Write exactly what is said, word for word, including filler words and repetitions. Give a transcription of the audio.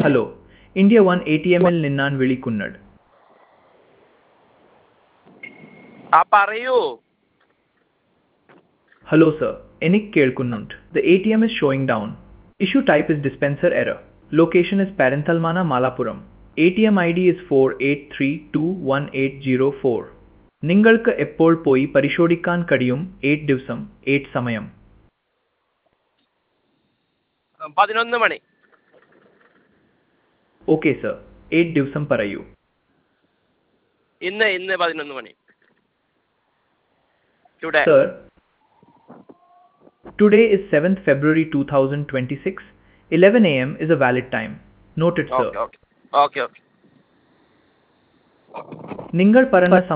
Hello, India one A T എമ്മിൽ നിന്നാണ് വിളിക്കുന്നത്. ആ പറയൂ. Hello sir, എനിക്ക് കേൾക്കുന്നുണ്ട്. The A T M is showing down. Issue type is dispenser error. Location is Perinthalmana, Malappuram. A T M I D is four eight three two one eight zero four. നിങ്ങൾക്ക് എപ്പോൾ പോയി പരിശോധിക്കാൻ കഴിയും? എട്ട് ദിവസം, എട്ട് സമയം. പതിനൊന്ന് മണി. ഓക്കെ സർ, എട്ട് ദിവസം പറയൂ. ഇന്ന് ഇന്ന് പതിനൊന്ന് മണി. Today. Sir, today is seventh February two thousand twenty-six. eleven a m is a valid time. Noted sir. Okay okay okay okay നിങ്ങൾ പറഞ്ഞ